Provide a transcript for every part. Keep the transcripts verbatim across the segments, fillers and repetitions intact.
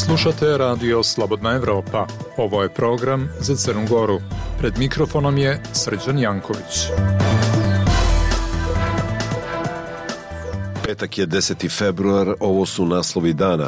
Slušate Radio Slobodna Evropa. Ovo je program za Crnu Goru. Pred mikrofonom je Srđan Janković. Petak je deseti februar, ovo su naslovi dana.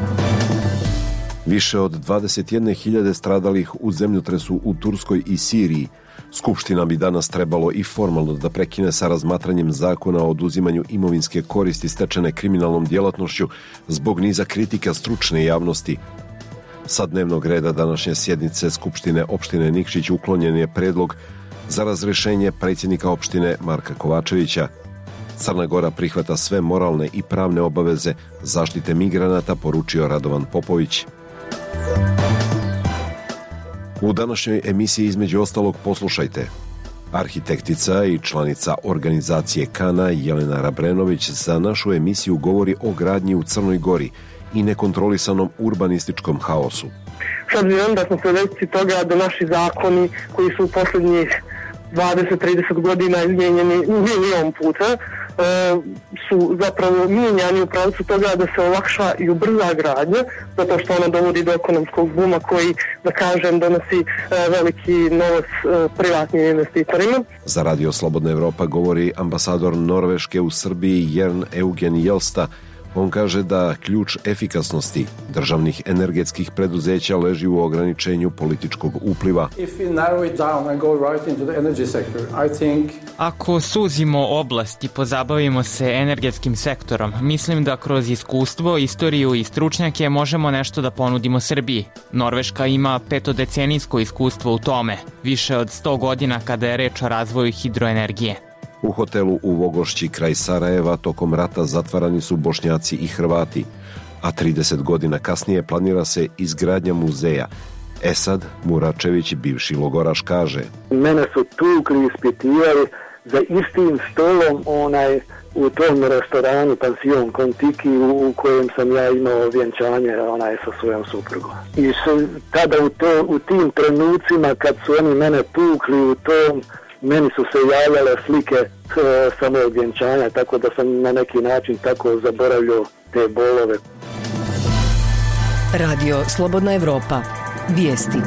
Više od dvadeset jedne hiljade stradalih u zemljotresu u Turskoj i Siriji. Skupština bi danas trebalo i formalno da prekine sa razmatranjem zakona o oduzimanju imovinske koristi stečene kriminalnom djelatnošću zbog niza kritika stručne javnosti. Sa dnevnog reda današnje sjednice Skupštine opštine Nikšić uklonjen je predlog za razrešenje predsjednika opštine Marka Kovačevića. Crna Gora prihvata sve moralne i pravne obaveze zaštite migranata, poručio Radovan Popović. U današnjoj emisiji između ostalog poslušajte. Arhitektica i članica organizacije Kana Jelena Rabrenović za našu emisiju govori o gradnji u Crnoj Gori i nekontrolisanom urbanističkom haosu. S obzirom da smo svedoci toga da naši zakoni koji su u posljednjih dvadeset do trideset godina izmijenjeni milion puta su zapravo mijenjani u pravcu toga da se olakša i ubrza gradnja, zato što ona dovodi do ekonomskog buma koji, da kažem, donosi veliki novac privatnim investitorima. Za Radio Slobodna Evropa govori ambasador Norveške u Srbiji Jern Eugen Jelsta. On kaže da ključ efikasnosti državnih energetskih preduzeća leži u ograničenju političkog upliva. Ako suzimo oblast i pozabavimo se energetskim sektorom, mislim da kroz iskustvo, istoriju i stručnjake možemo nešto da ponudimo Srbiji. Norveška ima petodecenijsko iskustvo u tome, više od sto godina kada je reč o razvoju hidroenergije. U hotelu u Vogošći kraj Sarajeva tokom rata zatvarani su Bošnjaci i Hrvati, a trideset godina kasnije planira se izgradnja muzeja. Esad Muračević, bivši logoraš, kaže: Mene su tukli, ispitivali za istim stolom onaj u tom restoranu Pansion Kontiki u kojem sam ja imao vjenčanje onaj sa svojom suprugom. I su, tada u, to, u tim trenucima kad su oni mene tukli u tom, meni su se javljale slike e, samog vjenčanja, tako da sam na neki način tako zaboravljao te bolove. Radio Slobodna Evropa. Vijesti.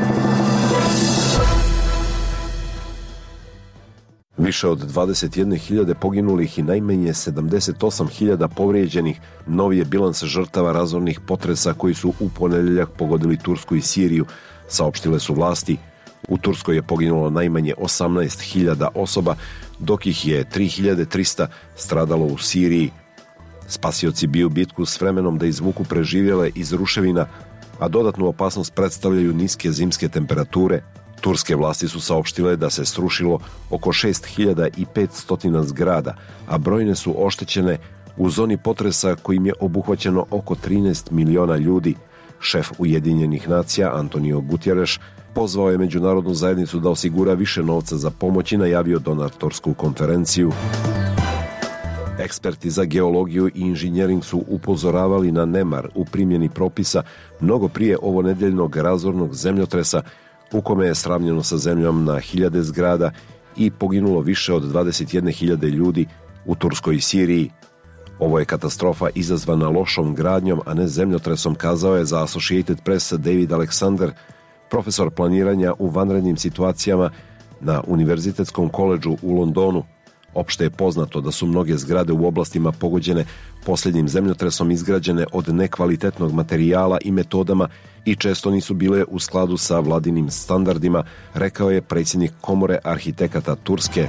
Više od dvadeset jedne hiljade poginulih i najmanje sedamdeset osam hiljada povrijeđenih novi je bilans žrtava razornih potresa koji su u ponedjeljak pogodili Tursku i Siriju, saopštile su vlasti. U Turskoj je poginulo najmanje osamnaest hiljada osoba, dok ih je tri hiljade trista stradalo u Siriji. Spasioci biju bitku s vremenom da izvuku preživjele iz ruševina, a dodatnu opasnost predstavljaju niske zimske temperature. Turske vlasti su saopštile da se srušilo oko šest hiljada petsto zgrada, a brojne su oštećene u zoni potresa kojim je obuhvaćeno oko trinaest miliona ljudi. Šef Ujedinjenih nacija Antonio Guterres pozvao je međunarodnu zajednicu da osigura više novca za pomoć i najavio donatorsku konferenciju. Eksperti za geologiju i inženjering su upozoravali na nemar u primjeni propisa mnogo prije ovonedjeljnog razornog zemljotresa u kome je sravnjeno sa zemljom na hiljade zgrada i poginulo više od dvadeset jedne hiljade ljudi u Turskoj i Siriji. Ovo je katastrofa izazvana lošom gradnjom, a ne zemljotresom, kazao je za Associated Press David Alexander, profesor planiranja u vanrednim situacijama na Univerzitetskom koledžu u Londonu. Opšte je poznato da su mnoge zgrade u oblastima pogođene posljednjim zemljotresom izgrađene od nekvalitetnog materijala i metodama i često nisu bile u skladu sa vladinim standardima, rekao je predsjednik Komore arhitekata Turske.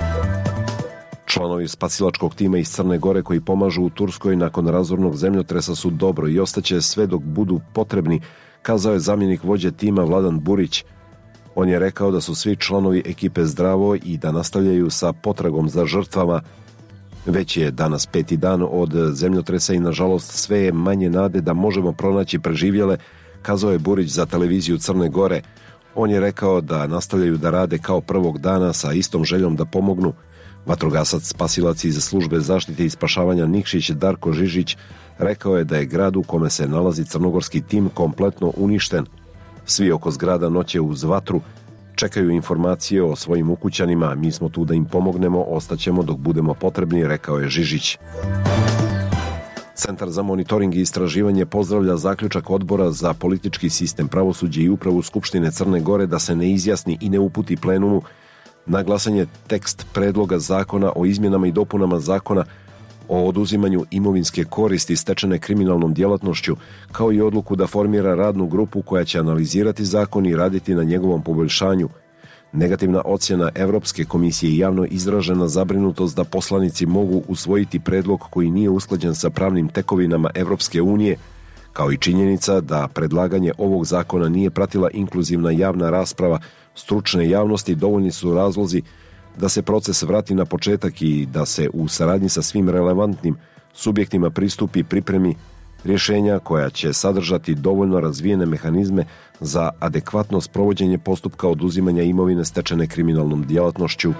Članovi spasilačkog tima iz Crne Gore koji pomažu u Turskoj nakon razornog zemljotresa su dobro i ostaće sve dok budu potrebni, kazao je zamjenik vođe tima Vladan Burić. On je rekao da su svi članovi ekipe zdravo i da nastavljaju sa potragom za žrtvama. Već je danas peti dan od zemljotresa i nažalost sve je manje nade da možemo pronaći preživjele, kazao je Burić za televiziju Crne Gore. On je rekao da nastavljaju da rade kao prvog dana sa istom željom da pomognu. Vatrogasac spasilac iz službe zaštite i spašavanja Nikšić Darko Žižić rekao je da je grad u kome se nalazi crnogorski tim kompletno uništen. Svi oko zgrada noće uz vatru, čekaju informacije o svojim ukućanima, mi smo tu da im pomognemo, ostaćemo dok budemo potrebni, rekao je Žižić. Centar za monitoring i istraživanje pozdravlja zaključak Odbora za politički sistem, pravosuđe i upravu Skupštine Crne Gore da se ne izjasni i ne uputi plenumu na glasanje tekst predloga zakona o izmjenama i dopunama zakona o oduzimanju imovinske koristi stečene kriminalnom djelatnošću, kao i odluku da formira radnu grupu koja će analizirati zakon i raditi na njegovom poboljšanju. Negativna ocjena Evropske komisije i javno izražena zabrinutost da poslanici mogu usvojiti predlog koji nije usklađen sa pravnim tekovinama Evropske unije, kao i činjenica da predlaganje ovog zakona nije pratila inkluzivna javna rasprava stručne javnosti, dovoljni su razlozi da se proces vrati na početak i da se u saradnji sa svim relevantnim subjektima pristupi pripremi rješenja koja će sadržati dovoljno razvijene mehanizme za adekvatno sprovođenje postupka oduzimanja imovine stečene kriminalnom djelatnošću.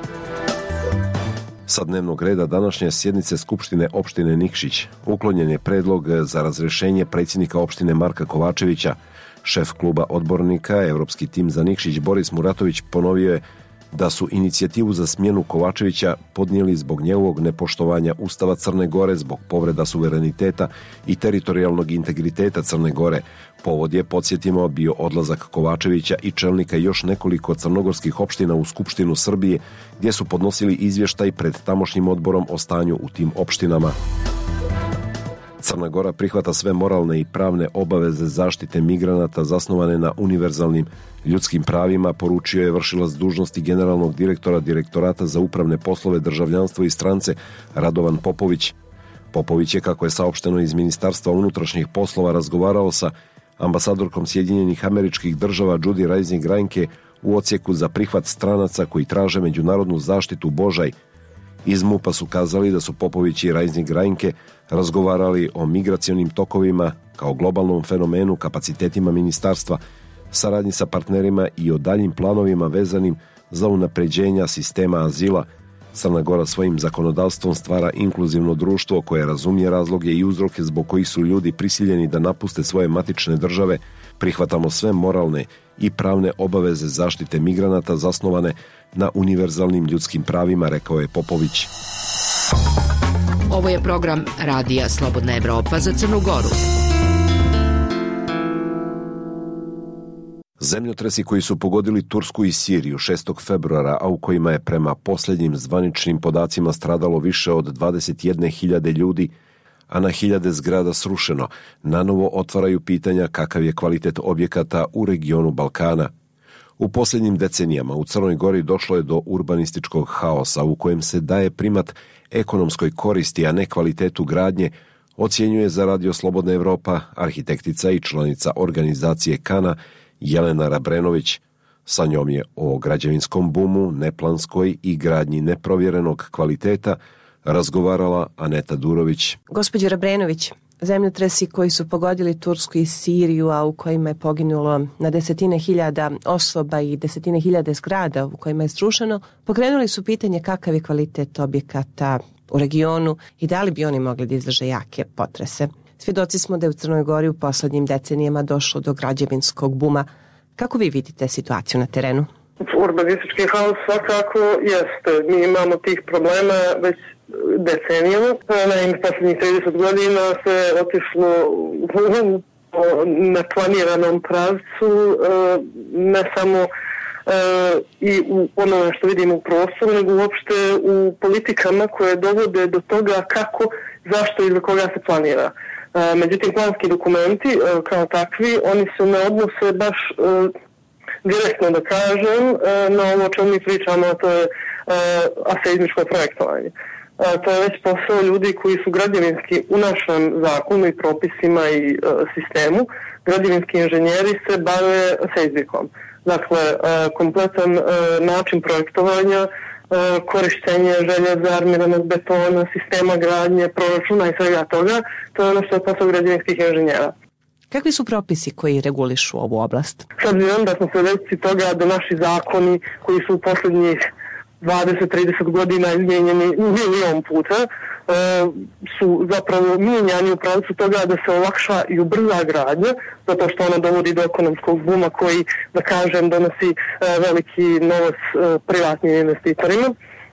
Sa dnevnog reda današnje sjednice Skupštine opštine Nikšić uklonjen je predlog za razrješenje predsjednika opštine Marka Kovačevića. Šef kluba odbornika, Evropski tim za Nikšić Boris Muratović ponovio je da su inicijativu za smjenu Kovačevića podnijeli zbog njegovog nepoštovanja Ustava Crne Gore, zbog povreda suvereniteta i teritorijalnog integriteta Crne Gore. Povod je, podsjetimo, bio odlazak Kovačevića i čelnika još nekoliko crnogorskih opština u Skupštinu Srbije, gdje su podnosili izvještaj pred tamošnjim odborom o stanju u tim opštinama. Crna Gora prihvata sve moralne i pravne obaveze zaštite migranata zasnovane na univerzalnim ljudskim pravima, poručio je vršilac dužnosti generalnog direktora Direktorata za upravne poslove, državljanstvo i strance Radovan Popović. Popović je, kako je saopšteno iz Ministarstva unutrašnjih poslova, razgovarao sa ambasadorkom Sjedinjenih Američkih Država Judy Reising Reinke u odsjeku za prihvat stranaca koji traže međunarodnu zaštitu Božaj. Iz MUP-a su kazali da su Popović i Reising Reinke razgovarali o migracionim tokovima kao globalnom fenomenu, kapacitetima ministarstva, saradnji sa partnerima i o daljim planovima vezanim za unapređenja sistema azila. Crna Gora svojim zakonodavstvom stvara inkluzivno društvo koje razumije razloge i uzroke zbog kojih su ljudi prisiljeni da napuste svoje matične države. Prihvatamo sve moralne i pravne obaveze zaštite migranata zasnovane na univerzalnim ljudskim pravima, rekao je Popović. Ovo je program Radija Slobodna Evropa za Crnu Goru. Zemljotresi koji su pogodili Tursku i Siriju šestog februara, a u kojima je prema posljednjim zvaničnim podacima stradalo više od dvadeset jedne hiljade ljudi, a na hiljade zgrada srušeno, nanovo otvaraju pitanja kakav je kvalitet objekata u regionu Balkana. U posljednjim decenijama u Crnoj Gori došlo je do urbanističkog haosa u kojem se daje primat ekonomskoj koristi, a ne kvalitetu gradnje, ocjenjuje za Radio Slobodna Evropa arhitektica i članica organizacije Kana Jelena Rabrenović. Sa njom je o građevinskom bumu, neplanskoj i gradnji neprovjerenog kvaliteta razgovarala Aneta Durović. Gospođo Rabrenović, zemljotresi koji su pogodili Tursku i Siriju, a u kojima je poginulo na desetine hiljada osoba i desetine hiljade zgrada u kojima je srušeno, pokrenuli su pitanje kakav je kvalitet objekata u regionu i da li bi oni mogli da izdrže jake potrese. Svjedoci smo da je u Crnoj Gori u poslednjim decenijama došlo do građevinskog buma. Kako vi vidite situaciju na terenu? Urbanistički haos svakako jeste. Mi imamo tih problema već decenijama. Naime, posljednjih trideset godina se otišlo u neplaniranom pravcu, ne samo i u onome što vidimo u prostoru, nego uopšte u politikama koje dovode do toga kako, zašto i za koga se planira. Međutim, planski dokumenti kao takvi, oni se ne odnose baš direktno, da kažem, na ovo o čemu mi pričamo, to je aseizmičko projektovanje. To je već posao ljudi koji su građevinski u našem zakonu i propisima i sistemu. Građevinski inženjeri se bave seizmikom. Dakle, kompletan način projektovanja, korištenje željeza, armiranog betona, sistema gradnje, proračuna i svega toga, to je ono što je posao građevinskih inženjera. Kakvi su propisi koji regulišu ovu oblast? S obzirom da smo svedoci toga da naši zakoni koji su u posljednjih dvadeset do trideset godina izmijenjeni milion puta su zapravo mijenjani u pravcu toga da se olakša i ubrza gradnja, zato što ona dovodi do ekonomskog buma koji, da kažem, donosi veliki novac privatnim investitorima.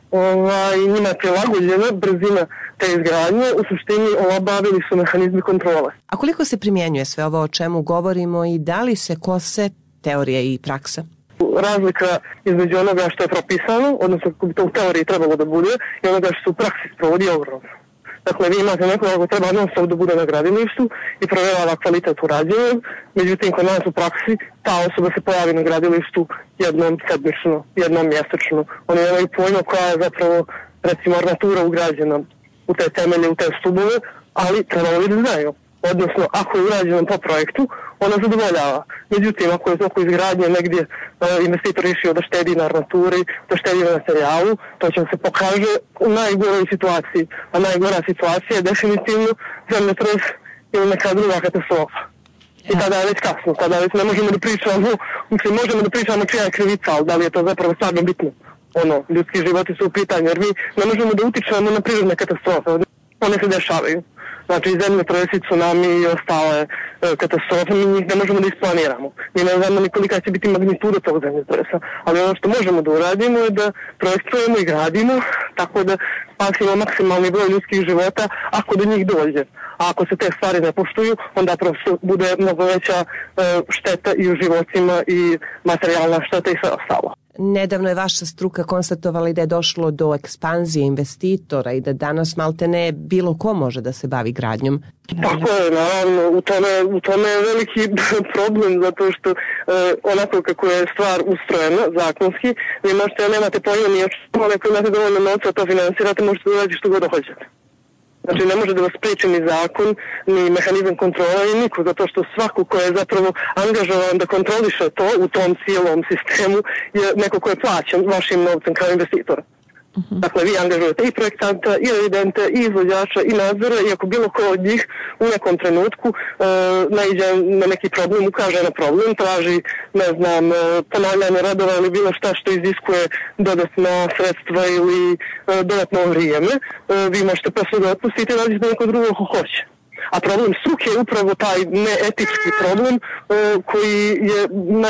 ovaj, njima je prilagođena brzina te izgradnje, u suštini olabavili su mehanizmi kontrole. A koliko se primjenjuje sve ovo o čemu govorimo i da li se kose teorija i praksa? Razlika između onoga što je propisano, odnosno kako bi to u teoriji trebalo da bude, i onoga što se u praksi sprovodi je ogromno. Dakle, vi imate nekoga ko treba non stop da bude na gradilištu i provjerava kvalitet urađenog, međutim, kod nas u praksi ta osoba se pojavi na gradilištu jednom sedmično, jednom mjesečno. Oni nemaju pojma koja je zapravo, recimo, armatura ugrađena u te temelje, u te stubove, ali trebalo bi da znaju. Odnosno, ako je urađeno po projektu, ona zadovoljava. Međutim, ako je oko izgradnje negdje uh, investitor išao da štedi na armaturi, da štedi na materijalu, to će se pokaže u najgoroj situaciji. A najgora situacija je definitivno zemljotres ili neka druga katastrofa. I tada je već kasno, tada već ne možemo da pričamo, mislim, možemo da pričamo čija je krivica, ali da li je to zapravo stvarno bitno. Ono, ljudski životi su u pitanju, jer mi ne možemo da utičemo na prirodne katastrofe. One se dešavaju. Znači, zemljotresi, tsunami i ostale e, katastrofe, mi njih ne možemo da isplaniramo. Mi ne znamo ni kolika će biti magnituda tog zemljotresa. Ali ono što možemo da uradimo je da projektujemo i gradimo tako da spasimo maksimalni broj ljudskih života ako do njih dođe. A ako se te stvari ne poštuju, onda prosto bude mnogo veća e, šteta i u životima i materijalna šteta i sve ostalo. Nedavno je vaša struka konstatovala da je došlo do ekspanzije investitora i da danas malte ne bilo ko može da se bavi gradnjom. Tako je, naravno, u tome, u tome je veliki problem, zato što e, onako kako je stvar ustrojena zakonski, vi možete, nemate pojma ni o čemu, ali ako imate dovoljno novca to finansirate, možete da uraditi što god hoćete. Znači, ne može da vas priči ni zakon, ni mehanizam kontrola i niko, zato što svako ko je zapravo angažovan da kontroliše to u tom cijelom sistemu je neko ko je plaćen vašim novcem kao investitora. Uh-huh. Dakle, vi angažujete i projektanta, i revidente, i izvođača, i nadzora, i ako bilo ko od njih u nekom trenutku e, naiđe na neki problem, ukaže na problem, traži, ne znam, ponavljanje radova ili bilo šta što iziskuje dodatna sredstva ili e, dodatno vrijeme, e, vi možete posle da otpustite i nađete neko drugo ko hoće. A problem struke je upravo taj neetički problem e, koji je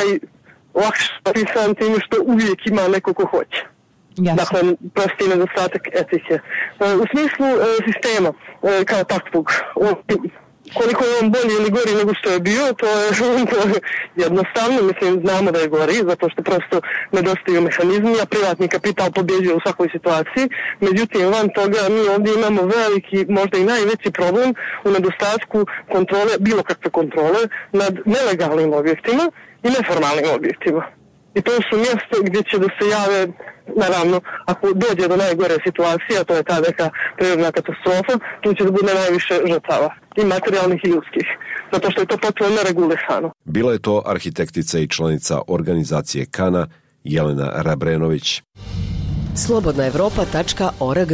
najlakše opisan tim što uvijek ima neko ko hoće. Jasne. Dakle, prosti nedostatak etike. U smislu e, sistema e, kao takvog, koliko je on bolji ili gori nego što je bio, to je, to je jednostavno, mislim, znamo da je gori, zato što prosto nedostaju mehanizmi, a privatni kapital pobjeđuje u svakoj situaciji. Međutim, van toga mi ovdje imamo veliki, možda i najveći problem u nedostatku kontrole, bilo kakve kontrole, nad nelegalnim objektima i neformalnim objektima. I to su mjesta gdje će da se jave, naravno, ako dođe do najgore situacije, a to je ta neka prirodna katastrofa, tu će da bude najviše žrtava, i materijalnih i ljudskih, zato što je to potpuno neregulisano. Bila je to arhitektica i članica organizacije Kana, Jelena Rabrenović. slobodna evropa tačka org.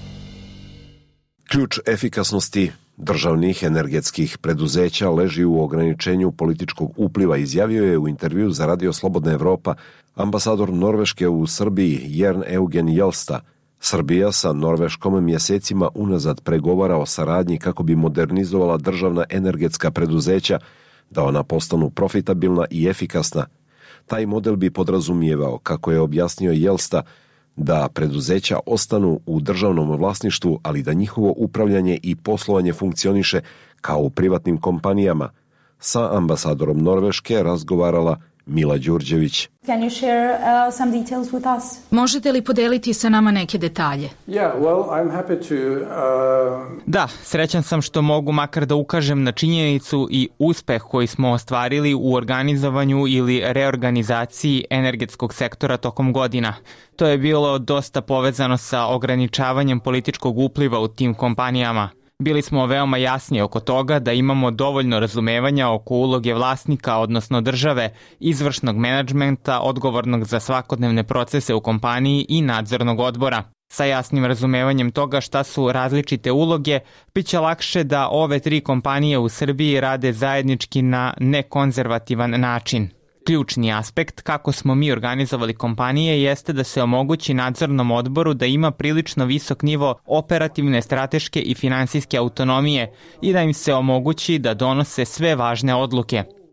Ključ efikasnosti državnih energetskih preduzeća leži u ograničenju političkog upliva, izjavio je u intervju za Radio Slobodna Evropa ambasador Norveške u Srbiji Jern Eugen Jelsta. Srbija sa Norveškom mjesecima unazad pregovara o saradnji kako bi modernizovala državna energetska preduzeća, da ona postanu profitabilna i efikasna. Taj model bi podrazumijevao, kako je objasnio Jelsta, da preduzeća ostanu u državnom vlasništvu, ali da njihovo upravljanje i poslovanje funkcioniše kao u privatnim kompanijama. Sa ambasadorom Norveške razgovarala Mila Đurđević. Can you share uh, some details with us? Možete li podeliti sa nama neke detalje? Yeah, well, I'm happy to, uh... Da, srećan sam što mogu makar da ukažem na činjenicu i uspeh koji smo ostvarili u organizovanju ili reorganizaciji energetskog sektora tokom godina. To je bilo dosta povezano sa ograničavanjem političkog upliva u tim kompanijama. Bili smo veoma jasni oko toga da imamo dovoljno razumevanja oko uloge vlasnika, odnosno države, izvršnog menadžmenta, odgovornog za svakodnevne procese u kompaniji i nadzornog odbora. Sa jasnim razumevanjem toga šta su različite uloge, bit će lakše da ove tri kompanije u Srbiji rade zajednički na nekonzervativan način. Ključni aspekt kako smo mi organizovali kompanije jeste da se omogući nadzornom odboru da ima prilično visok nivo operativne, strateške i finansijske autonomije i da im se omogući da donose sve važne odluke.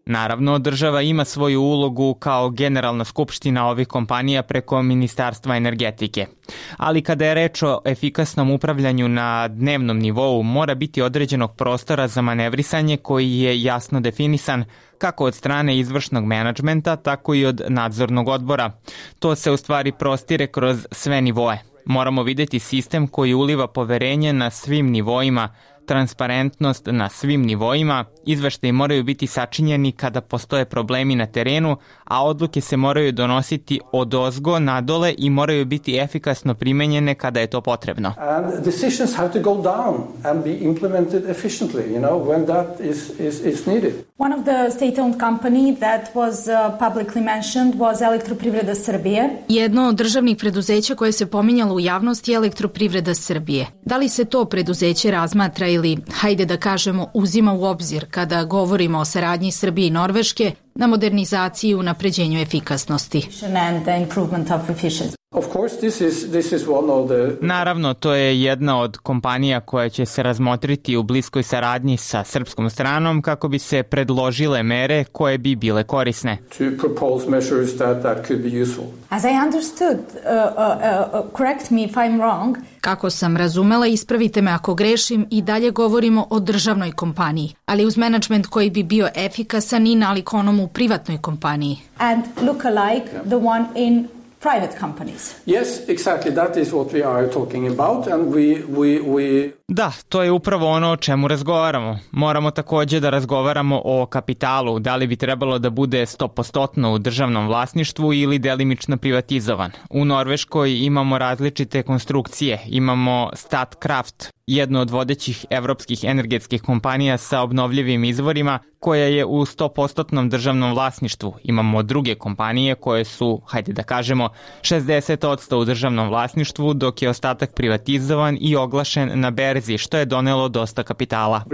Naravno, država ima svoju ulogu kao generalna skupština ovih kompanija preko Ministarstva energetike. Ali kada je reč o efikasnom upravljanju na dnevnom nivou, mora biti određenog prostora za manevrisanje koji je jasno definisan kako od strane izvršnog menadžmenta, tako i od nadzornog odbora. To se u stvari prostire kroz sve nivoe. Moramo videti sistem koji uliva poverenje na svim nivoima, transparentnost na svim nivoima, izveštaji moraju biti sačinjeni kada postoje problemi na terenu, a odluke se moraju donositi odozgo nadole i moraju biti efikasno primenjene kada je to potrebno. And decisions have to go down and be implemented efficiently, you know, when that is, is, is needed. One of the state-owned company that was uh, publicly mentioned was Elektroprivreda Srbije. Jedno od državnih preduzeća koje se pominjalo u javnosti je Elektroprivreda Srbije. Da li se to preduzeće razmatra ili, hajde da kažemo, uzima u obzir kada govorimo o saradnji Srbije i Norveške na modernizaciji i unapređenju efikasnosti? And the improvement of efficiency. Of course, this is, this is one of the... Naravno, to je jedna od kompanija koja će se razmotriti u bliskoj saradnji sa srpskom stranom kako bi se predložile mere koje bi bile korisne. To propose measures that, that could be useful. As I understood, uh, uh, uh, correct me if I'm wrong. Kako sam razumela, ispravite me ako grešim, i dalje govorimo o državnoj kompaniji, ali uz menadžment koji bi bio efikasan i nalik onom u privatnoj kompaniji. And look alike the one in private companies. Yes, exactly. That is what we are talking about, and we, we, we... Da, to je upravo ono o čemu razgovaramo. Moramo takođe da razgovaramo o kapitalu, da li bi trebalo da bude sto posto u državnom vlasništvu ili delimično privatizovan. U Norveškoj imamo različite konstrukcije, imamo Statkraft, jednu od vodećih evropskih energetskih kompanija sa obnovljivim izvorima, koja je u sto posto državnom vlasništvu. Imamo druge kompanije koje su, hajde da kažemo, šezdeset posto u državnom vlasništvu, dok je ostatak privatizovan i oglašen na berzi, što je donelo dosta kapitala.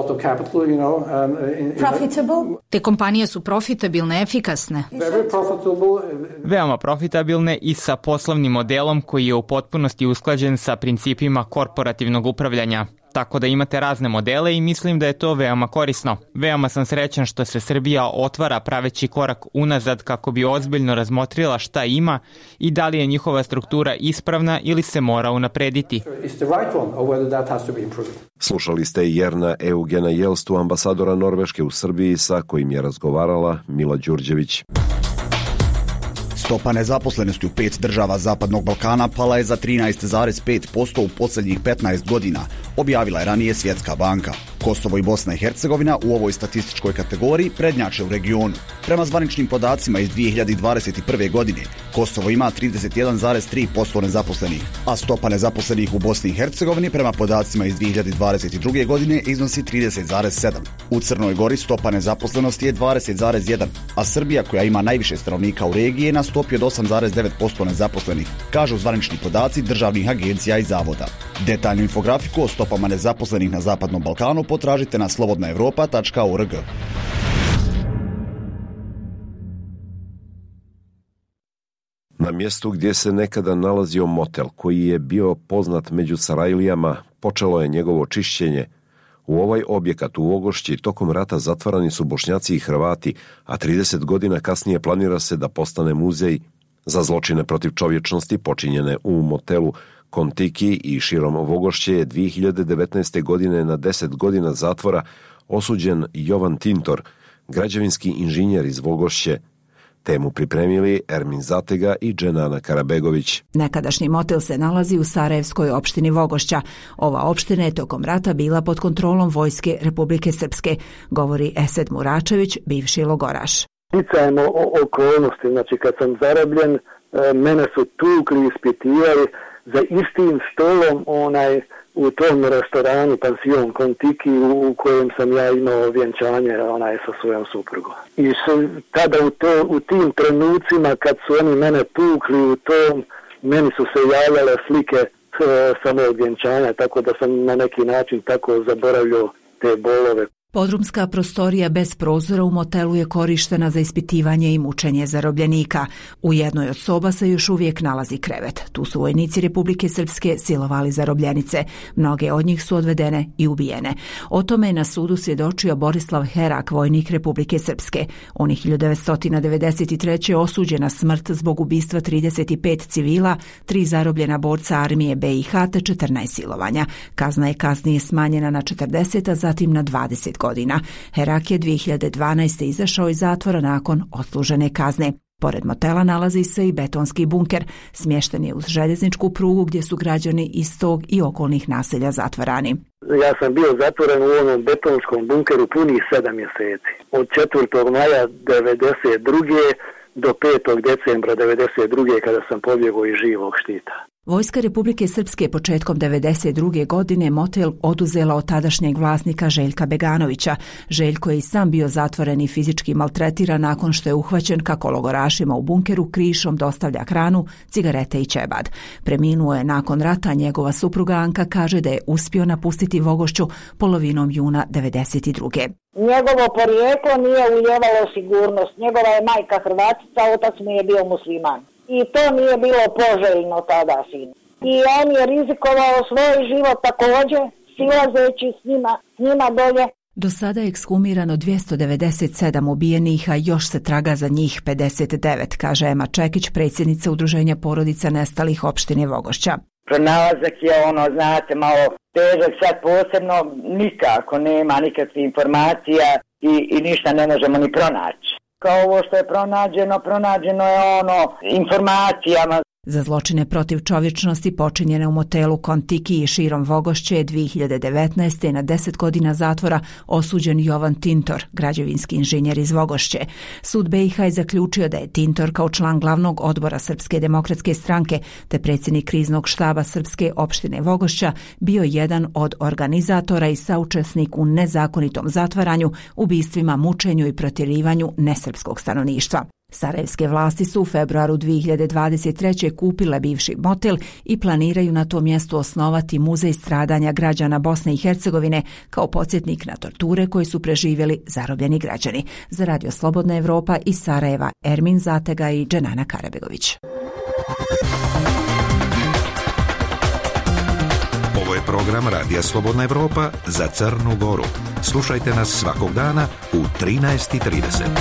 Profitable? Te kompanije su profitabilne, efikasne. Veoma profitabilne i sa poslovnim modelom koji je u potpunosti usklađen sa principima korporativnog upravljanja. Tako da imate razne modele i mislim da je to veoma korisno. Veoma sam srećan što se Srbija otvara praveći korak unazad kako bi ozbiljno razmotrila šta ima i da li je njihova struktura ispravna ili se mora unaprediti. Slušali ste Jerna Eugena Jelstu, ambasadora Norveške u Srbiji, sa kojim je razgovarala Mila Đurđević. Stopa nezaposlenosti u pet država Zapadnog Balkana pala je za trinaest zarez pet posto u posljednjih petnaest godina, objavila je ranije Svjetska banka. Kosovo i Bosna i Hercegovina u ovoj statističkoj kategoriji prednjače u regionu. Prema zvaničnim podacima iz dvije hiljade dvadeset prve. godine, Kosovo ima trideset jedan zarez tri posto nezaposlenih, a stopa nezaposlenih u Bosni i Hercegovini prema podacima iz dvije hiljade dvadeset druge. godine iznosi trideset zarez sedam. U Crnoj Gori stopa nezaposlenosti je dvadeset zarez jedan, a Srbija, koja ima najviše stanovnika u regiji, je na stopi od osam zarez devet posto nezaposlenih, kažu zvanični podaci državnih agencija i zavoda. Detaljnu infografiku o stopama nezaposlenih na Zapadnom Balkanu potražite na slobodna evropa tačka org. Na mjestu gdje se nekada nalazio motel, koji je bio poznat među Sarajlijama, počelo je njegovo čišćenje. U ovaj objekat u Vogošći tokom rata zatvarani su Bošnjaci i Hrvati, a trideset godina kasnije planira se da postane muzej za zločine protiv čovječnosti počinjene u motelu Kontiki i širom Vogošće je dvije hiljade devetnaeste. godine na deset godina zatvora osuđen Jovan Tintor, građevinski inženjer iz Vogošće. Temu pripremili Ermin Zatega i Dženana Karabegović. Nekadašnji motel se nalazi u Sarajevskoj opštini Vogošća. Ova opština je tokom rata bila pod kontrolom vojske Republike Srpske, govori Esed Muračević, bivši logoraš. Sticajem okolnosti, znači kad sam zarobljen, mene su tukli, ispitivali za istim stolom onaj u tom restoranu Pansion Kontiki u kojem sam ja imao vjenčanje onaj sa svojom suprugom. I tada u, to, u tim trenucima kad su oni mene tukli u tom, meni su se javljale slike sa mojeg vjenčanja, tako da sam na neki način tako zaboravio te bolove. Podrumska prostorija bez prozora u motelu je korištena za ispitivanje i mučenje zarobljenika. U jednoj od soba se još uvijek nalazi krevet. Tu su vojnici Republike Srpske silovali zarobljenice. Mnoge od njih su odvedene i ubijene. O tome je na sudu svjedočio Borislav Herak, vojnik Republike Srpske. On je hiljadu devetsto devedeset treće. osuđen na smrt zbog ubistva trideset pet civila, tri zarobljena borca armije be i ha te četrnaest silovanja. Kazna je kasnije smanjena na četrdeset, a zatim na dvadeset godina. Herak je dvije hiljade dvanaeste. izašao iz zatvora nakon odslužene kazne. Pored motela nalazi se i betonski bunker. Smješten je uz željezničku prugu gdje su građani iz tog i okolnih naselja zatvarani. Ja sam bio zatvoren u onom betonskom bunkeru punih sedam mjeseci. Od četvrtog maja devedeset druge do petog decembra devedeset druge kada sam pobjegao iz živog štita. Vojska Republike Srpske početkom devedeset druge. godine motel oduzela od tadašnjeg vlasnika Željka Beganovića. Željko je i sam bio zatvoren i fizički maltretiran nakon što je uhvaćen kako logorašima u bunkeru krišom dostavlja hranu, cigarete i ćebad. Preminuo je nakon rata, njegova supruga Anka kaže da je uspio napustiti Vogošću polovinom juna devedeset druge. Njegovo porijeklo nije ulijevalo sigurnost. Njegova je majka Hrvatica, otac mi je bio musliman. I to nije bilo poželjno tada, sin. I on je rizikovao svoj život također, silazeći s njima, s njima dolje. Do sada je ekshumirano dvjesto devedeset sedam ubijenih, a još se traga za njih pedeset devet, kaže Ema Čekić, predsjednica Udruženja porodica nestalih opštine Vogošća. Pronalazak je ono, znate, malo težak, sad posebno nikako nema nikakvih informacija i, i ništa ne možemo ni pronaći. Kao ovo što je pronađeno, pronađeno je ono informacijama. Za zločine protiv čovječnosti počinjene u motelu Kontiki i širom Vogošće je dvije hiljade devetnaeste. na deset godina zatvora osuđen Jovan Tintor, građevinski inženjer iz Vogošće. Sud be i ha je zaključio da je Tintor kao član glavnog odbora Srpske demokratske stranke te predsjednik kriznog štaba Srpske opštine Vogošća bio jedan od organizatora i saučesnik u nezakonitom zatvaranju, ubistvima, mučenju i protjerivanju nesrpskog stanovništva. Sarajevske vlasti su u februaru dvije hiljade dvadeset treće. kupile bivši motel i planiraju na tom mjestu osnovati muzej stradanja građana Bosne i Hercegovine kao podsjetnik na torture koje su preživjeli zarobljeni građani. Za Radio Slobodna Evropa iz Sarajeva, Ermin Zatega i Dženana Karabegović. Ovo je program Radija Slobodna Evropa za Crnu Goru. Slušajte nas svakog dana u trinaest i trideset.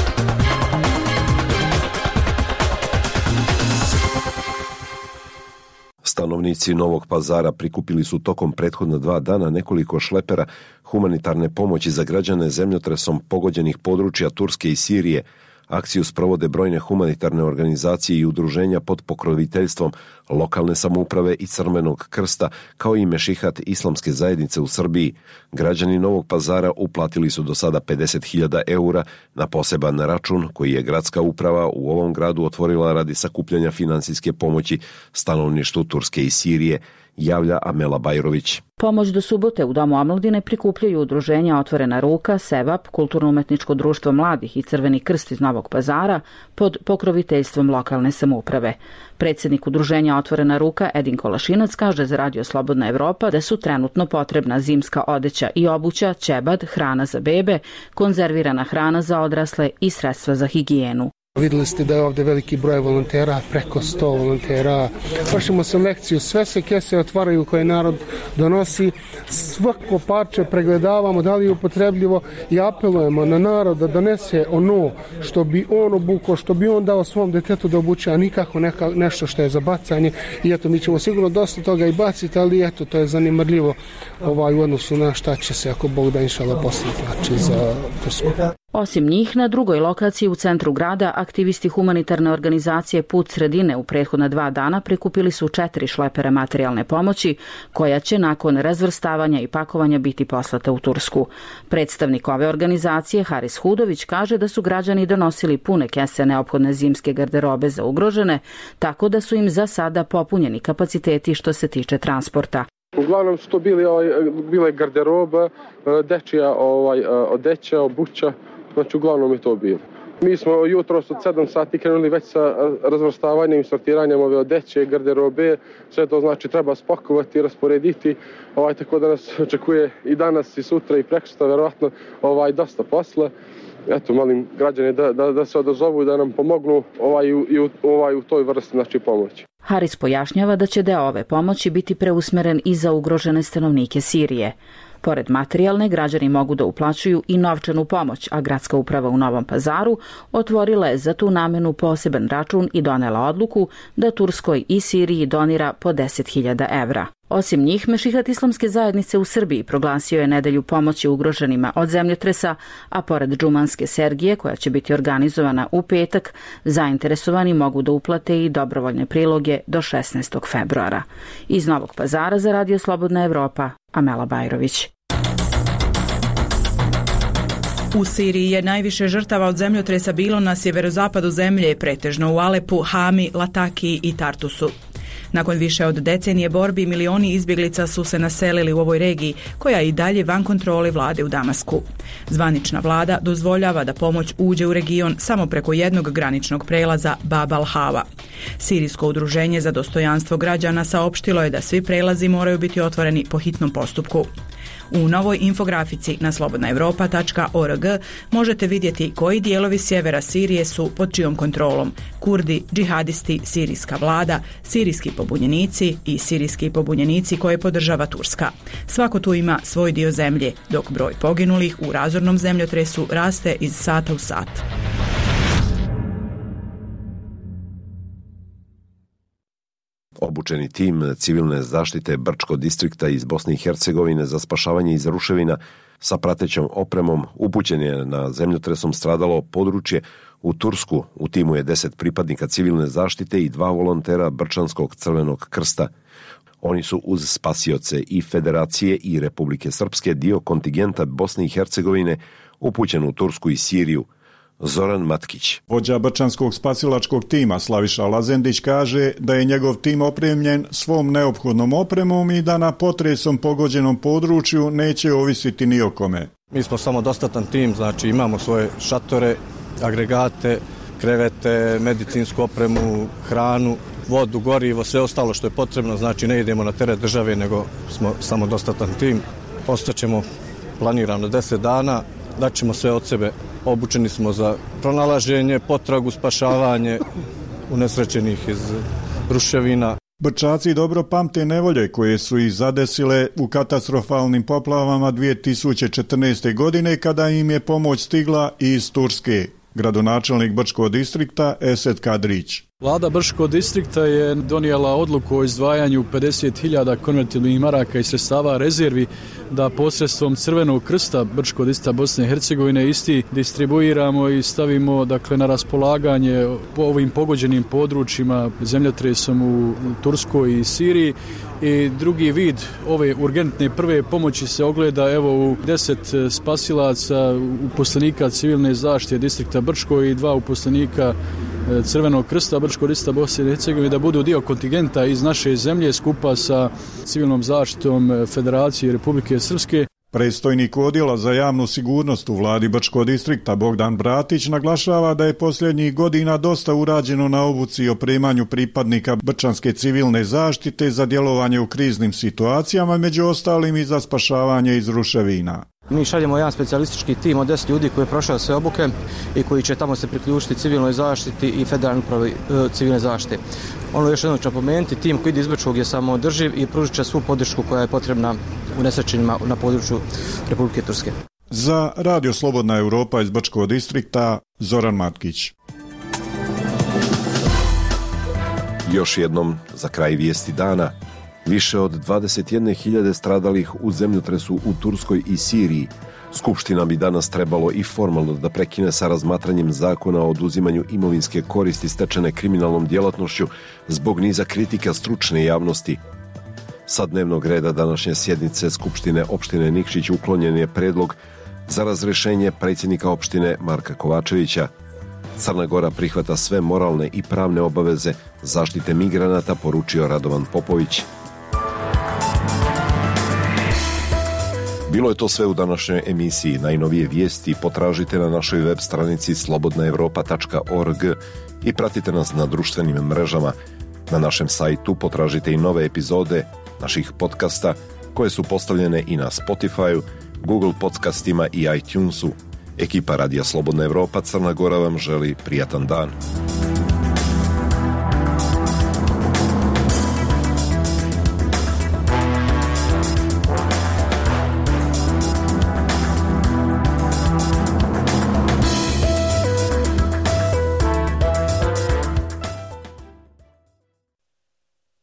Stanovnici Novog Pazara prikupili su tokom prethodna dva dana nekoliko šlepera humanitarne pomoći za građane zemljotresom pogođenih područja Turske i Sirije. Akciju sprovode brojne humanitarne organizacije i udruženja pod pokroviteljstvom lokalne samouprave i Crvenog krsta, kao i Mešihat islamske zajednice u Srbiji. Građani Novog Pazara uplatili su do sada pedeset hiljada eura na poseban račun koji je gradska uprava u ovom gradu otvorila radi sakupljanja finansijske pomoći stanovništvu Turske i Sirije, javlja Amela Bajrović. Pomoć do subote u Domu omladine prikupljaju udruženja Otvorena ruka, Sevap, Kulturno-umetničko društvo mladih i Crveni krst iz Novog Pazara pod pokroviteljstvom lokalne samouprave. Predsjednik udruženja Otvorena ruka Edin Kolašinac kaže za Radio Slobodna Evropa da su trenutno potrebna zimska odeća i obuća, ćebad, hrana za bebe, konzervirana hrana za odrasle i sredstva za higijenu. Vidjeli ste da je ovdje veliki broj volontera, preko sto volontera. Vršimo selekciju, sve se kese otvaraju koje narod donosi, svako parče pregledavamo da li je upotrebljivo i apelujemo na narod da donese ono što bi on obukao, što bi on dao svom detetu da obuče, a nikako neka, nešto što je za bacanje. I eto, mi ćemo sigurno dosta toga i baciti, ali eto, to je zanimljivo ovaj, u odnosu na šta će se, ako Bog da inšala poslati, znači za Tursku. Osim njih, na drugoj lokaciji u centru grada, aktivisti humanitarne organizacije Put sredine u prethodna dva dana prikupili su četiri šlepera materijalne pomoći, koja će nakon razvrstavanja i pakovanja biti poslata u Tursku. Predstavnik ove organizacije, Haris Hudović, kaže da su građani donosili pune kese neophodne zimske garderobe za ugrožene, tako da su im za sada popunjeni kapaciteti što se tiče transporta. Uglavnom su to bili, ovaj, bile garderoba, dečija ovaj, odeća, obuća, znači uglavnom je to bilo. Mi smo jutros od sedam sati krenuli već sa razvrstavanjem i sortiranjem ove odeće, garderobe. Sve to znači treba spakovati i rasporediti. Ovaj, tako da nas očekuje i danas i sutra i prekosutra verovatno ovaj, dosta posla. Eto, molim građane da, da, da se odazovu i da nam pomognu ovaj, i u, ovaj, u toj vrsti znači, pomoći. Haris pojašnjava da će deo ove pomoći biti preusmeren i za ugrožene stanovnike Sirije. Pored materijalne, građani mogu da uplaćuju i novčanu pomoć, a gradska uprava u Novom Pazaru otvorila je za tu namenu poseban račun i donela odluku da Turskoj i Siriji donira po deset hiljada evra. Osim njih, Mešihat islamske zajednice u Srbiji proglasio je nedelju pomoći ugroženima od zemljotresa, a pored džumanske sergije, koja će biti organizovana u petak, zainteresovani mogu da uplate i dobrovoljne priloge do šesnaestog februara. Iz Novog Pazara za Radio Slobodna Evropa, Amela Bajrović. U Siriji je najviše žrtava od zemljotresa bilo na sjeverozapadu zemlje, pretežno u Alepu, Hami, Latakiji i Tartusu. Nakon više od decenije borbi, milioni izbjeglica su se naselili u ovoj regiji, koja je i dalje van kontrole vlade u Damasku. Zvanična vlada dozvoljava da pomoć uđe u region samo preko jednog graničnog prelaza Bab al-Hava. Sirijsko udruženje za dostojanstvo građana saopštilo je da svi prelazi moraju biti otvoreni po hitnom postupku. U novoj infografici na slobodna evropa tačka org možete vidjeti koji dijelovi sjevera Sirije su pod čijom kontrolom: Kurdi, džihadisti, sirijska vlada, sirijski pobunjenici i sirijski pobunjenici koje podržava Turska. Svako tu ima svoj dio zemlje, dok broj poginulih u razornom zemljotresu raste iz sata u sat. Obučeni tim civilne zaštite Brčkog distrikta iz Bosne i Hercegovine za spašavanje iz ruševina sa pratećom opremom upućen je na zemljotresom stradalo područje u Tursku. U timu je deset pripadnika civilne zaštite i dva volontera Brčanskog crvenog krsta. Oni su uz spasioce i Federacije i Republike Srpske dio kontingenta Bosne i Hercegovine upućen u Tursku i Siriju. Zoran Matkić. Vođa Brčanskog spasilačkog tima Slaviša Lazendić kaže da je njegov tim opremljen svom neophodnom opremom i da na potresom pogođenom području neće ovisiti ni o kome. Mi smo samo dostatan tim, znači imamo svoje šatore, agregate, krevete, medicinsku opremu, hranu, vodu, gorivo, sve ostalo što je potrebno, znači ne idemo na teret države, nego smo samo dostatan tim. Ostaćemo planirano deset dana, daćemo sve od sebe. Obučeni smo za pronalaženje, potragu, spašavanje unesrećenih iz ruševina. Brčaci dobro pamte nevolje koje su ih zadesile u katastrofalnim poplavama dvije tisuće četrnaeste. godine kada im je pomoć stigla iz Turske. Gradonačelnik Brčkog distrikta Esed Kadrić. Vlada Brčkog distrikta je donijela odluku o izdvajanju pedeset hiljada konvertibilnih maraka i sredstava rezervi da posredstvom Crvenog krsta Brčkog distrikta Bosne i Hercegovine isti distribuiramo i stavimo dakle na raspolaganje po ovim pogođenim područjima zemljotresom u Turskoj i Siriji. I drugi vid ove urgentne prve pomoći se ogleda evo u deset spasilaca, uposlenika civilne zaštite distrikta Brčko i dva uposlenika Crvenog krsta Brčkog distrikta Bosne i Hercegovine da budu dio kontingenta iz naše zemlje skupa sa civilnom zaštitom Federacije Republike Srpske. Predstojnik odjela za javnu sigurnost u vladi Brčkog distrikta Bogdan Bratić naglašava da je posljednjih godina dosta urađeno na obuci i opremanju pripadnika Brčanske civilne zaštite za djelovanje u kriznim situacijama, među ostalim i za spašavanje iz ruševina. Mi šaljemo jedan specijalistički tim od deset ljudi koji je prošao sve obuke i koji će tamo se priključiti civilnoj zaštiti i federalnoj upravi e, civilne zaštite. Ono još jedno ću napomenuti, tim koji ide iz Brčkog je samoodrživ i pružit će svu podršku koja je potrebna unesrećenima na području Republike Turske. Za Radio Slobodna Evropa iz Brčkog distrikta, Zoran Matkić. Još jednom, za kraj vijesti dana, više od dvadeset jedne hiljade stradalih u zemljotresu u Turskoj i Siriji. Skupština bi danas trebalo i formalno da prekine sa razmatranjem zakona o oduzimanju imovinske koristi stečene kriminalnom djelatnošću zbog niza kritika stručne javnosti. Sa dnevnog reda današnje sjednice Skupštine opštine Nikšić uklonjen je predlog za razrešenje predsjednika opštine Marka Kovačevića. Crna Gora prihvata sve moralne i pravne obaveze zaštite migranata, poručio Radovan Popović. Bilo je to sve u današnjoj emisiji. Najnovije vijesti potražite na našoj web stranici slobodna evropa tačka org i pratite nas na društvenim mrežama. Na našem sajtu potražite i nove epizode naših podcasta koje su postavljene i na Spotify-u, Google podcastima i iTunesu. Ekipa Radija Slobodna Evropa Crna Gora vam želi prijatan dan.